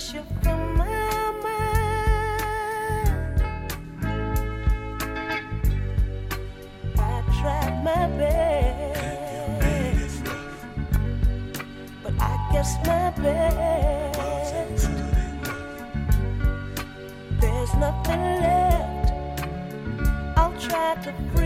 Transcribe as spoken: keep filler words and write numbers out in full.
you from my mind. I tried my best, but I guess my best. There's nothing left. I'll try to free.